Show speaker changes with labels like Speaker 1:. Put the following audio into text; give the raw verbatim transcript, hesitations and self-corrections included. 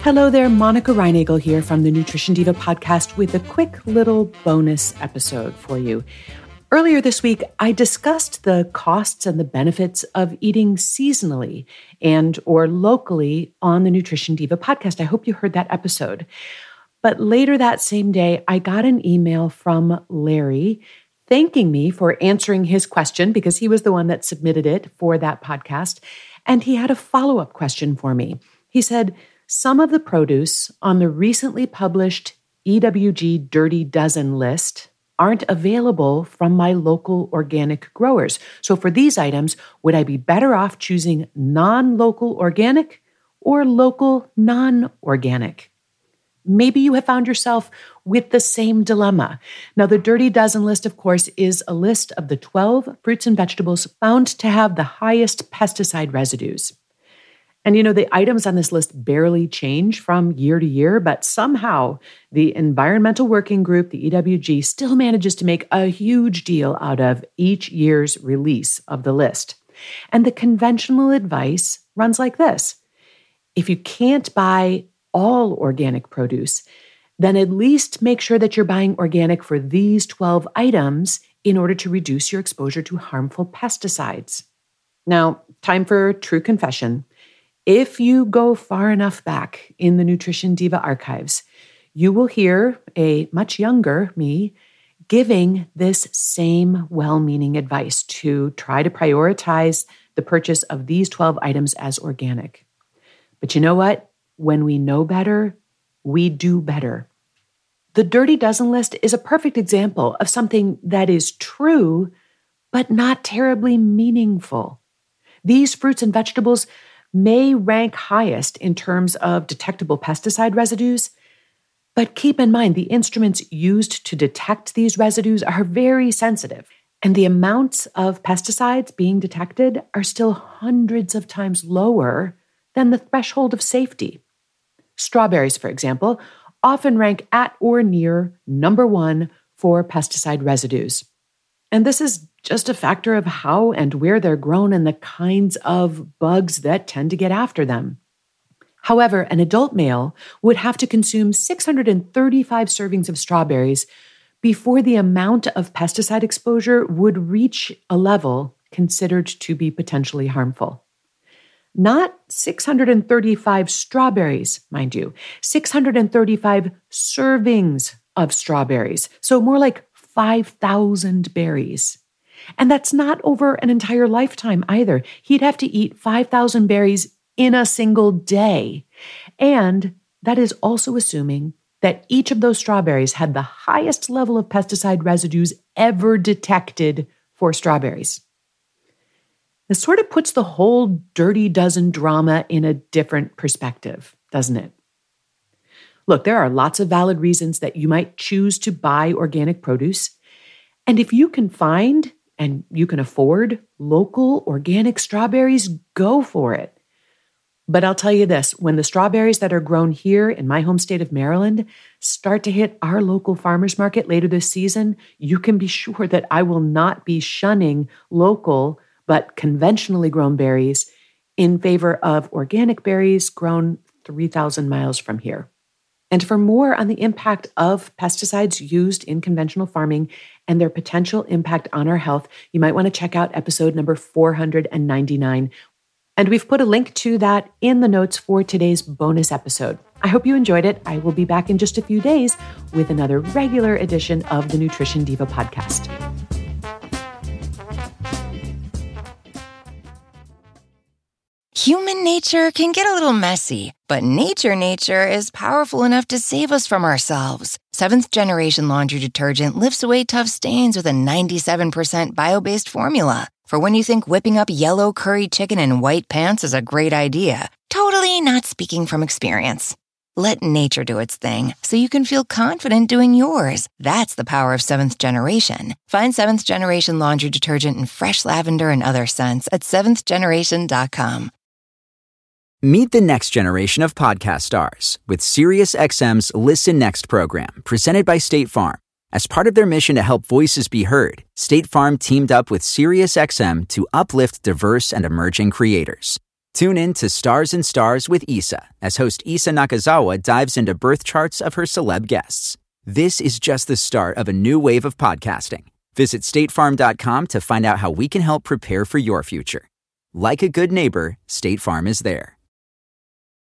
Speaker 1: Hello there, Monica Reinagel here from the Nutrition Diva podcast with a quick little bonus episode for you. Earlier this week, I discussed the costs and the benefits of eating seasonally and or locally on the Nutrition Diva podcast. I hope you heard that episode. But later that same day, I got an email from Larry thanking me for answering his question because he was the one that submitted it for that podcast. And he had a follow-up question for me. He said, some of the produce on the recently published E W G Dirty Dozen list aren't available from my local organic growers. So for these items, would I be better off choosing non-local organic or local non-organic? Maybe you have found yourself with the same dilemma. Now, the Dirty Dozen list, of course, is a list of the twelve fruits and vegetables found to have the highest pesticide residues. And you know, the items on this list barely change from year to year, but somehow the Environmental Working Group, the E W G, still manages to make a huge deal out of each year's release of the list. And the conventional advice runs like this. If you can't buy all organic produce, then at least make sure that you're buying organic for these twelve items in order to reduce your exposure to harmful pesticides. Now, time for true confession. If you go far enough back in the Nutrition Diva archives, you will hear a much younger me giving this same well-meaning advice to try to prioritize the purchase of these twelve items as organic. But you know what? When we know better, we do better. The Dirty Dozen list is a perfect example of something that is true, but not terribly meaningful. These fruits and vegetables may rank highest in terms of detectable pesticide residues, but keep in mind the instruments used to detect these residues are very sensitive, and the amounts of pesticides being detected are still hundreds of times lower than the threshold of safety. Strawberries, for example, often rank at or near number one for pesticide residues. And this is just a factor of how and where they're grown and the kinds of bugs that tend to get after them. However, an adult male would have to consume six hundred thirty-five servings of strawberries before the amount of pesticide exposure would reach a level considered to be potentially harmful. Not six hundred thirty-five strawberries, mind you, six hundred thirty-five servings of strawberries. So more like five thousand berries. And that's not over an entire lifetime either. He'd have to eat five thousand berries in a single day. And that is also assuming that each of those strawberries had the highest level of pesticide residues ever detected for strawberries. This sort of puts the whole Dirty Dozen drama in a different perspective, doesn't it? Look, there are lots of valid reasons that you might choose to buy organic produce. And if you can find and you can afford local organic strawberries, go for it. But I'll tell you this, when the strawberries that are grown here in my home state of Maryland start to hit our local farmers market later this season, you can be sure that I will not be shunning local but conventionally grown berries in favor of organic berries grown three thousand miles from here. And for more on the impact of pesticides used in conventional farming and their potential impact on our health, you might want to check out episode number four hundred ninety-nine. And we've put a link to that in the notes for today's bonus episode. I hope you enjoyed it. I will be back in just a few days with another regular edition of the Nutrition Diva podcast.
Speaker 2: Human nature can get a little messy, but nature nature is powerful enough to save us from ourselves. Seventh Generation Laundry Detergent lifts away tough stains with a ninety-seven percent bio-based formula. For when you think whipping up yellow curry chicken in white pants is a great idea. Totally not speaking from experience. Let nature do its thing so you can feel confident doing yours. That's the power of Seventh Generation. Find Seventh Generation Laundry Detergent in fresh lavender and other scents at seventh generation dot com.
Speaker 3: Meet the next generation of podcast stars with SiriusXM's Listen Next program, presented by State Farm. As part of their mission to help voices be heard, State Farm teamed up with SiriusXM to uplift diverse and emerging creators. Tune in to Stars and Stars with Issa as host Issa Nakazawa dives into birth charts of her celeb guests. This is just the start of a new wave of podcasting. Visit state farm dot com to find out how we can help prepare for your future. Like a good neighbor, State Farm is there.